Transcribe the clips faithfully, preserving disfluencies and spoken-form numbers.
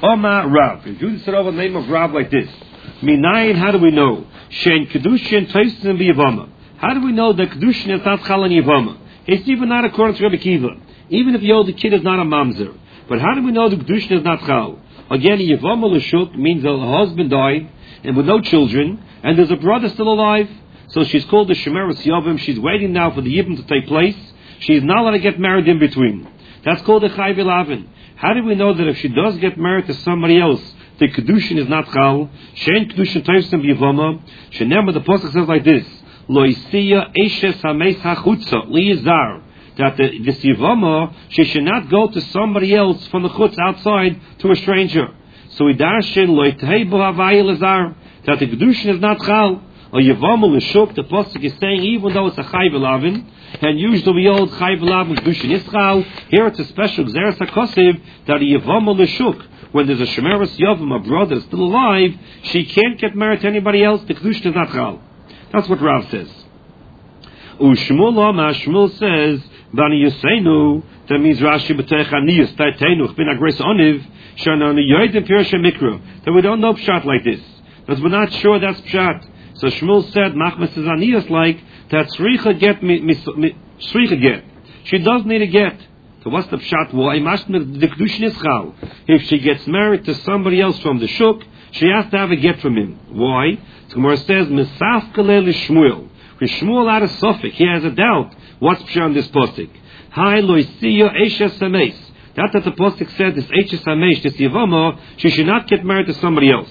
Oma Rav. If you said over the name of Rav like this, Minayin, how do we know? Shein Kedushin Toisin B'Yavama. How do we know that Kedushin is not Chal and Yavama? It's even not according to Rabbi Kiva. Even if the older kid is not a mamzer. But how do we know the Kedushin is not Chal? Again, Yavama L'Shuk means the husband died and with no children, and there's a brother still alive. So she's called the Shemeres Yavim. She's waiting now for the Yibum to take place. She's not allowed to get married in between. That's called the Chai V'Lavin. How do we know that if she does get married to somebody else, the Kedushin is not Chal? Shein Kedushin Toisim B'Yavama. Shenemar, the Pasuk says like this, Lo Isiya Eshes HaMeis HaChutza Liyazar. That the, this Yavama, she should not go to somebody else from the Chutz outside to a stranger. So we darshin Lo Itei Bo Havai Lazar. That the Kedushin is not Chal. Or Yavama L'Shuk, the Pasuk is saying, even though it's a Chai V'Lavin, and usually we hold Chai V'Lavin Kedushin is Chal, here it's a special Gzeres HaKosiv, that a Yavama L'Shuk, when there's a Shemeres Yavam, a brother is still alive, she can't get married to anybody else, the Kedushin is not Chal. That's what Rav says. U'Shmuel Oma, Shmuel says, Bani Yisenu, that means Rashi B'Teich Aniyus, Taitenu, Ch'bin Agres Oniv, Shanani Yoidim Pirush HaMikra, that we don't know Pshat like this, because we're not sure that's Pshat. So Shmuel said, Machmas is Aniyus like, that Sricha get, Sricha get. She does need a get. So what's the Pshat? Why? The Kedushin is Chal. If she gets married to somebody else from the Shuk, she has to have a get from him. Why? So Gemara says, Mesaf Kalel Shmuel. When Shmuel had a suffix, he has a doubt. What's Pshat on this postic? Hi Loisiyo Eishes Hameis. That that the postic said, this Eishes Hameis, this Yavama, she should not get married to somebody else.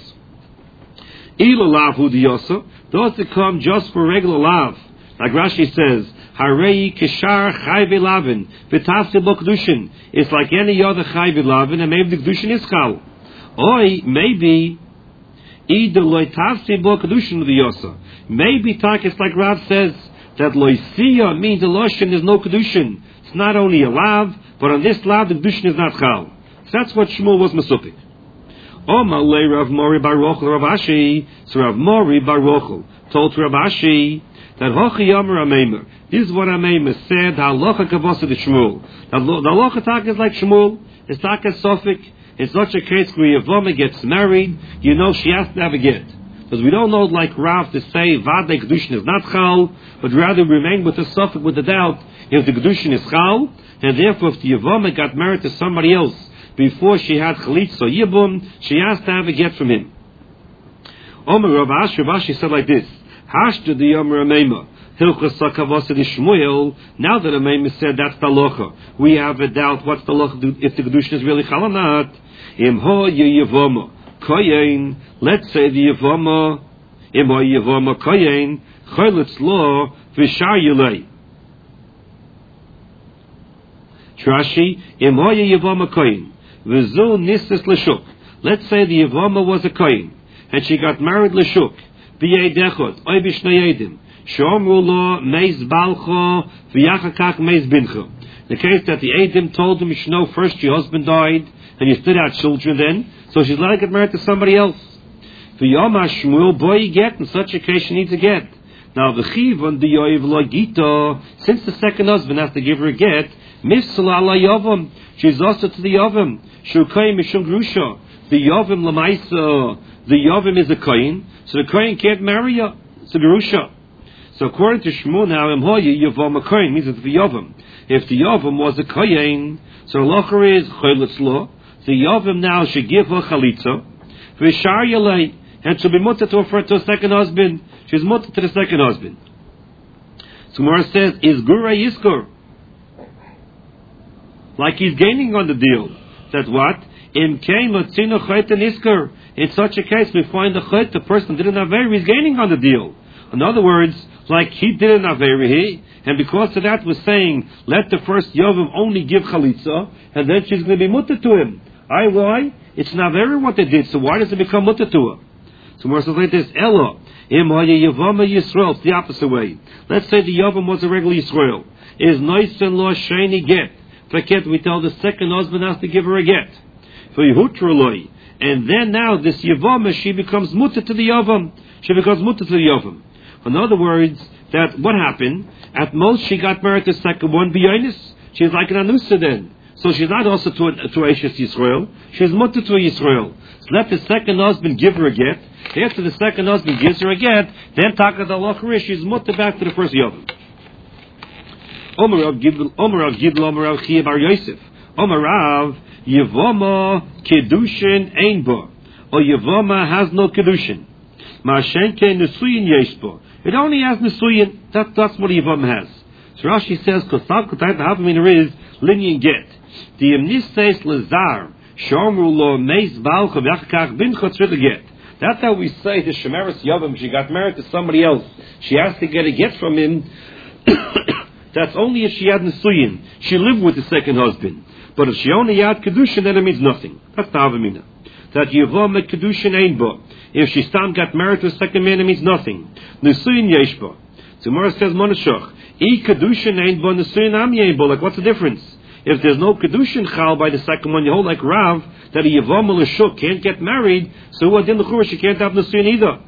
Ilo lav hu diyosa. Those that come just for regular lav. Like Rashi says, Harei kishar chai v'lavin v'tafse bo kedushin. It's like any other chai v'lavin, and maybe the kedushin is chal. Or maybe either loy tafse bo kedushin diyosa. Maybe tak it's like Rav says that loisiya means the loshin is no kedushin. It's not only a lav, but on this lav the kedushin is not chal. So that's what Shmuel was mesupik. Oma le Rav Mori bar Rochel Rav Ashi. So Rav Mori bar Rochel told Rav Ashi that Hochi Yomer Ameimer. This is what Ameimer said. Halacha kavasa the Shmuel. The halacha tak is like Shmuel. It's tak a suffix. In such a case where Yavama gets married, you know she has to have a get. Because we don't know like Rav to say Vadei Kedushin is not Chal, but rather remain with the suffix with the doubt if the Kedushin is Chal, and therefore if the Yavama got married to somebody else before she had Chalitz or Yibum, she has to have a get from him. Omer Rav Ashi, Rav Ashi said like this, Hashta the Yomer Ameima, Hilchas Sakavasa the Shmuel, now that Ameima said that's the locha, we have a doubt what's the locha, if the Kedushin is really Chal or not. Im ho Yavama, Koyen, let's say the Yavama, Im ho Yavama Koyen, Chalitz Lo, Vishar Yulei. Trashi, Im ho Yavama Koyen. V'zu nistis l'shuk. Let's say the Yavama was a kohen, and she got married l'shuk. B'yei dechot, oy b'shnei yedim. Shomru lo meis balcho, v'yachakach meis bincho. The case that the Edim told him, you should know first your husband died, and you still had children then, so she's allowed to get married to somebody else. V'yomah Shmuel, boy you get, in such a case she needs a get. Now the chiv on the yoiv lo gito, since the second husband has to give her a get, mifsala ala yavam, she's also to the yavam. Shukay mishum grusha. The Yavim lamaisa. The Yavim is a kohen, so the kohen can't marry her. It's a grusha. So according to Shmuel now, Emhoye Yavam a kohen means it's the Yavim. If the Yavim was a kohen, so locher is choylitz lo. The Yavim now should give her chalitza. V'shar yalei, and she'll be mutter to her to a second husband. She's mutter to the second husband. So Gemara says, is gura yiskur? Like he's gaining on the deal. That what? In kain lotzino chayt and isker. In such a case, we find the chayt, the person didn't have very, he's gaining on the deal. In other words, like he didn't have very, and because of that, we're saying, let the first Yavim only give chalitza, and then she's going to be mutter to him. I why? It's not very what they did, so why does it become mutter to her? So we're saying like this, Ella, im Yavama Yisrael, it's the opposite way. Let's say the Yavam was a regular Yisrael. Is nice and law shiny get. Forget, we tell the second husband has to give her a get. For Yehutraloi. And then now this Yavama, she becomes mutter to the Yavam. She becomes mutter to the Yavam. In other words, that what happened? At most she got married to the second one, B'yonis. She's like an Anusa then. So she's not also to, to Eishes Yisrael. She's mutter to a Yisrael. So let the second husband give her a get. After the second husband gives her a get, then Taka the Lacharish, she's mutter back to the first Yavim. Omer Rav Gidl, Omer Rav Gidl, Omer Rav Chia Bar Yosef. Omer Rav, Yevoma Kedushin Ein Bo. Or Yevoma has no Kedushin. Ma'ashenke Nesuyin Yeshbo. It only has Nesuyin. That, that's what Yevoma has. So Rashi says, Kosav Kotayt Havamina is Linyan Get. The Yemnistes Lazar, Shomru Lo Meis Balchav Yachkach Bin Chotzrit Get. That's how we say the Shemeres Yavam, she got married to somebody else. She has to get a get from him. That's only if she had Nesuyin. She lived with the second husband. But if she only had Kedushin, then it means nothing. That's the Havamina. That Yevom met Kedushin Ein Bo. If she stam got married to a second man, it means nothing. Nesuyin Yesh Bo. Tomorrow says Monashach. E Kedushin Ein Bo, Nesuyin Am Yein Bo. Like, what's the difference? If there's no Kedushin Chal by the second one, you hold like Rav, that a Yevom L'Shuk can't get married, so what in the Chur, she can't have Nesuyin either.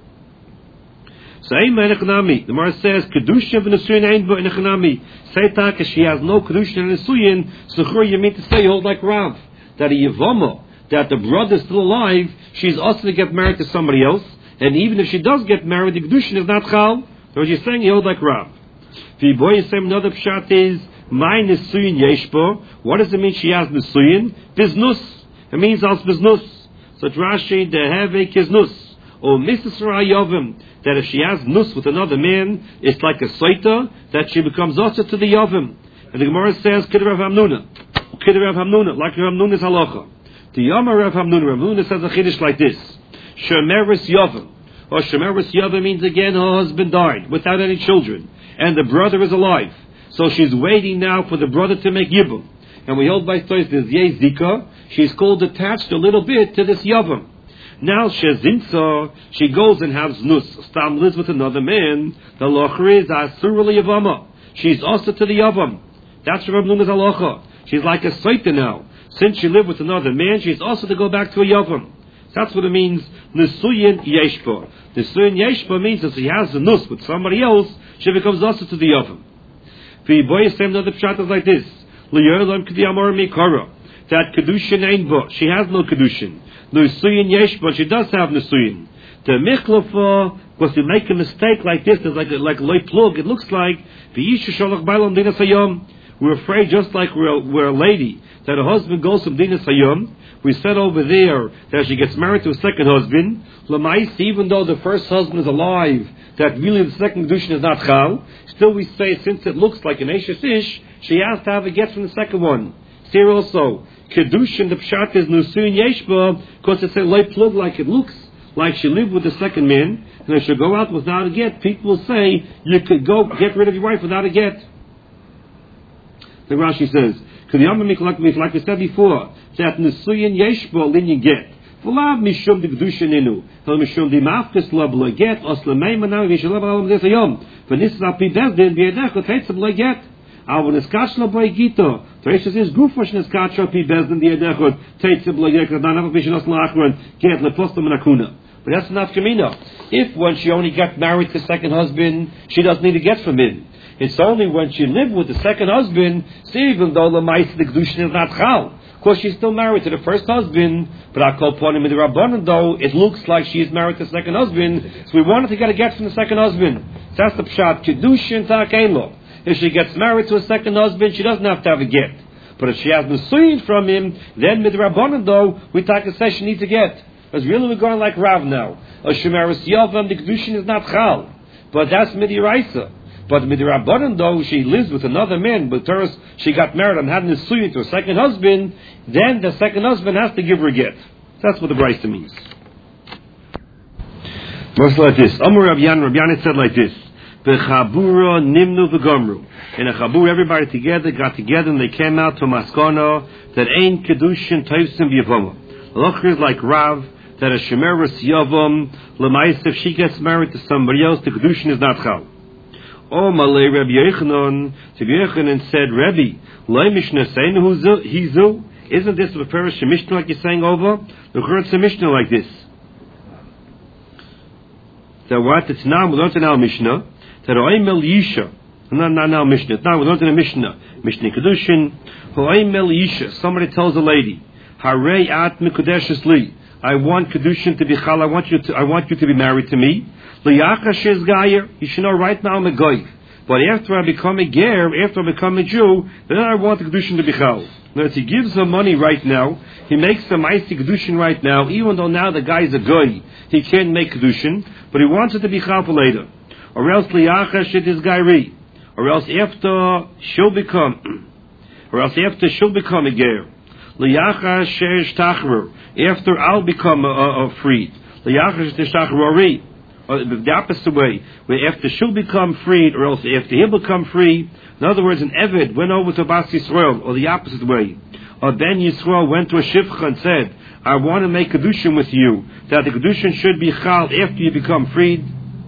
So Eiman Echanami. The Gemara says, Kedushin v'Nesuyin Ein Bo in Echanami. Say tak, she has no Kedushin and Nesuyin, so Chur, you mean to say, you hold like Rav, that a Yevom, that the brother is still alive, she's also to get married to somebody else, and even if she does get married, the Kedushin is not Chal. So you're saying, you hold like Rav. The boy is saying another pshat is, my Nesuyin Yeshbo. What does it mean she has Nesuyin? Biznus. It means als Biznus. So Rashi, the Heve Kiznus. Or Missus Yovim. That if she has Nus with another man, it's like a Soita, that she becomes also to the Yovim. And the Gemara says, Kid Rav Hamnuna. Kid Rav Hamnuna. Like Rav Hamnuna's halacha. The Yomar Rav Hamnuna. Rav Hamnuna says a Chiddush like this. Shemeris Yovim. Or Shemeris Yovim means again her husband died without any children. And the brother is alive. So she's waiting now for the brother to make Yibum. And we hold by stories this Yeh Zika. She's called attached a little bit to this Yavam. Now Shezinsa, she goes and has Nus. Stam lives with another man. The Locher is Asurali Yavama. She's also to the Yavam. That's Rav Nuna's halacha. She's like a Saita now. Since she lived with another man, she's also to go back to a Yavam. That's what it means, Nesuyin Yeshba. Nesuyin Yeshba means that she has a Nus with somebody else, she becomes also to the Yavam. The boy said another pshat is like this. That Kedushin ain't bo. She has no Kedushin. Nesuyin yesh, but she does have Nesuyin. The Michlafa, because you make a mistake like this, there's like a, like a loy plug, it looks like, we're afraid just like we're a, we're a lady, that a husband goes from Dinas Hayom. We said over there that she gets married to a second husband. Lamais, even though the first husband is alive, that really the second Kedushin is not Chal, still we say since it looks like an Eishes Ish, she has to have a get from the second one. Here also, Kedushin, the Pshat is Nesuyin Yeshba, because it's a light plug like it looks like she lived with the second man, and if she go out without a get, people will say, you could go get rid of your wife without a get. The Rashi says, like we said before, that Nesuyin Yeshba linyan get. V'lav mishum de Kedushin inu. Hel mishum de mafkes lo b'lo get, os l'mei manav v'yishalav alam des hayom. V'nis al pi bezdin v'yedech teitz b'lo get. Al v'niskach lo b'lo gito. Teresh says, gufosh niskach lo pi bezdin v'yedech teitz b'lo get. Not have a vision os l'achron get lepostam menakuna. But that's not kamina. If when she only got married to the second husband, she doesn't need to get from him. It's only when she lived with the second husband, see, even though the mice the Kedushin is not Chal. Of course, she's still married to the first husband, but I call upon him in the Rabbanan, though, it looks like she's married to the second husband, so we wanted to get a get from the second husband. So that's the Pshat, Kedushin Ta'akelo. If she gets married to a second husband, she doesn't have to have a get. But if she has Nesuyin from him, then with the Rabbanan, though, we take a say she needs a get. Because really we're going like Rav now. A Shemeres Yavam, the Kedushin is not Chal. But that's Midiraisa. But Midirabbanan, though, she lives with another man, but first she got married and had Nesuyin to a second husband, then the second husband has to give her a get. That's what the Brisa means. Verse like this. Amar Rav Yan, Rav Yan said like this. B'chabura nimnu v'gomru. In a chabur, everybody together got together and they came out to Maskana that ain't Kedushin Tovsim Yavama. Look is like Rav, that a Shemeres Yavam, Lamais, if she gets married to somebody else, the Kedushin is not Chal. Oh, Malay Rabbi Yechanan, Rabbi Yechanan said, Rabbi, Lay Mishnah saying Hizu, isn't this a Perish Mishnah like you're saying over? The Kurt's a Mishnah like this. That what? It's now, we learned in our Mishnah, that Oimel Yisha, No, no, no, Mishnah. Now we learned in the Mishnah. Mishnah Kedushin. Ho'aimel Yisha. Somebody tells a lady, Harei at mikudeshes li. I want Kedushin to be chal. I want you to. I want you to be married to me. Liyacha shez gayer. You should know right now I'm a goy. But after I become a ger, after I become a Jew, then I want the Kedushin to be chal. Now, if he gives her money right now, he makes some icy Kedushin right now, even though now the guy's a goy, he can't make Kedushin, but he wants it to be chal for later. Or else liyacha shez gairi. Or else after she'll become, or else after she'll become a ger, liyacha shesh tachrer. After I'll become a, a, a freed, liyacha shesh tachrori. Or the opposite way, where after she'll become freed, or else after he'll become free. In other words, an Eved went over to Bas Yisrael, or the opposite way. Or Ben Yisrael went to a Shifcha and said, I want to make Kedushin with you, that the Kedushin should be chal after you become freed.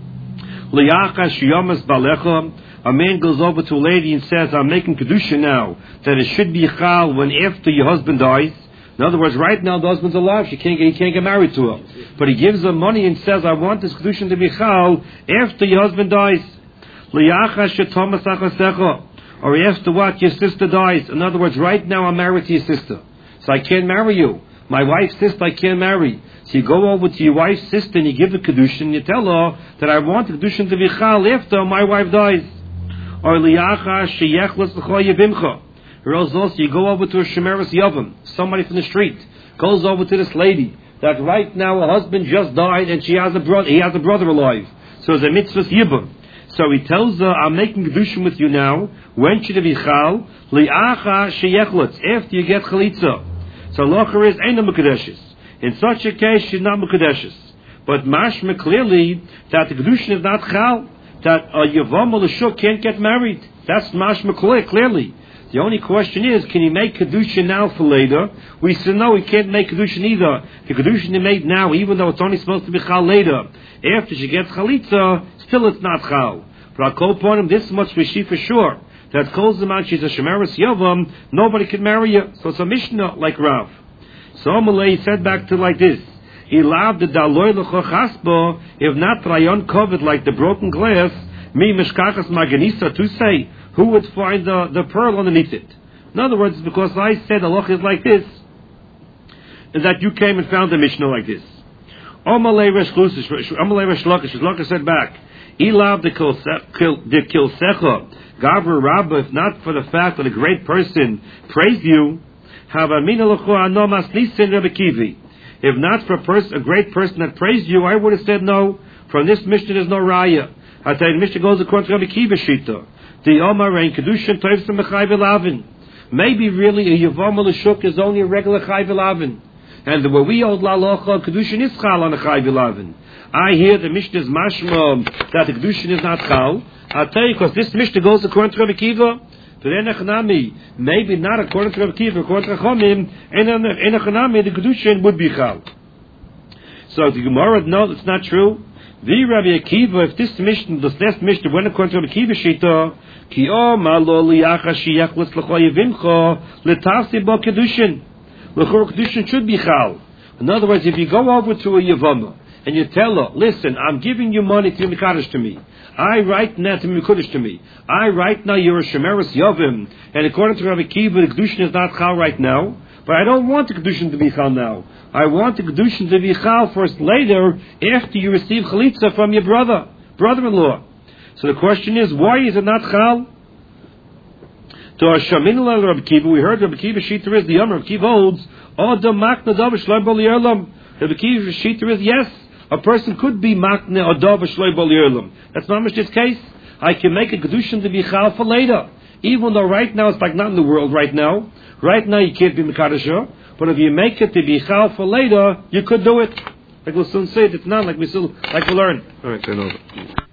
Liyacha shiyamas balecha. A man goes over to a lady and says, I'm making Kedushin now, that it should be chal when after your husband dies. In other words, right now the husband's alive, she can't get, he can't get married to her. But he gives her money and says, I want this Kedushin to be chal after your husband dies. Liyacha shetomas achasecha. Or after what? Your sister dies. In other words, right now I'm married to your sister, so I can't marry you. My wife's sister I can't marry. So you go over to your wife's sister and you give the Kedushin and you tell her that I want the Kedushin to be chal after my wife dies. Or liyacha sheyechlas l'cho yevimcha. Or else also you go over to a shemeres yavam, somebody from the street goes over to this lady that right now her husband just died and she has a brother, he has a brother alive. So it's a mitzvah yibam. So he tells her, I'm making Kedushin with you now. When should it be chal? Li'acha sheyechlutz, after you get chalitza. So locher is ain't no mekadeshes. In such a case, she's not mekadeshes. But mashma clearly that the Kedushin is not chal. That a yavam or a shuk can't get married. That's mashma clear, clearly. The only question is, can he make Kedushin now for later? We said no, he can't make Kedushin either. The Kedushin he made now, even though it's only supposed to be chal later, after she gets chalitza, still it's not chal. But I'll call upon him this much we see for sure, that calls him out, she's a shemeres yavam, nobody can marry her. So it's a mishnah like Rav. So Amalei said back to like this, he loved the daloy l'cho chasbo, if not rayon covered like the broken glass, mi mishkachas maganisa to say, who would find the, the pearl underneath it? In other words, because I said Allah is like this, and that you came and found the Mishnah like this. Amalei Resh Lakish said back, Ilav the kilsecha, Gavra Rabba, if not for the fact that a great person praised you, if not for a, person, a great person that praised you, I would have said no. From this Mishnah there's no raya. I tell you, the Mishnah goes according to Rabbi Kiva Shita. The Omar and Kedushin Toivsim B'chai V'lavin. Maybe really a Yavam L'shuk is only a regular Chai V'lavin. And where we hold La Locha, Kedushin is Chal on a Chai V'lavin. I hear the Mishnah is mashma that the Kedushin is not Chal. I'll tell you, because this Mishnah goes according to Rabbi Kiva. Maybe not according to Rabbi Kiva, according to Chomim, in a Chanami, the Kedushin would be Chal. So the Gemara, no, it's not true. The Rabbi Akiva, if this mission, this last mission went according to Rabbi Akiva Shita, ki o malo liyacha sheyechlutz l'cho yevimcha letasi bo kedushin. L'cho kedushin should be chal. In other words, if you go over to a yevama and you tell her, listen, I'm giving you money to mikadosh to me. I right now to mikadosh to me. I right now you're a shemeres yavim, and according to Rabbi Akiva, the kedushin is not chal right now. But I don't want the Kedushin to be Chal now. I want the Kedushin to be Chal first later, after you receive Chalitza from your brother, brother-in-law. So the question is, why is it not Chal? To our Shamin Rabbi Kiva, we heard Rabbi Kiva Shita is the Yom. Rabbi Kiva holds, Odom Makna Dov Shloi Bol Yerlam. Rabbi Kiva Shita is, yes, a person could be Makna or Dov Shloi Bol Yerlam. That's not much this case. I can make a Kedushin to be Chal for later. Even though right now it's like not in the world right now. Right now you can't be Mekadashah, but if you make it to be Chal for later, you could do it. Like we'll soon say, it's not like we still like to learn. All right, turn over.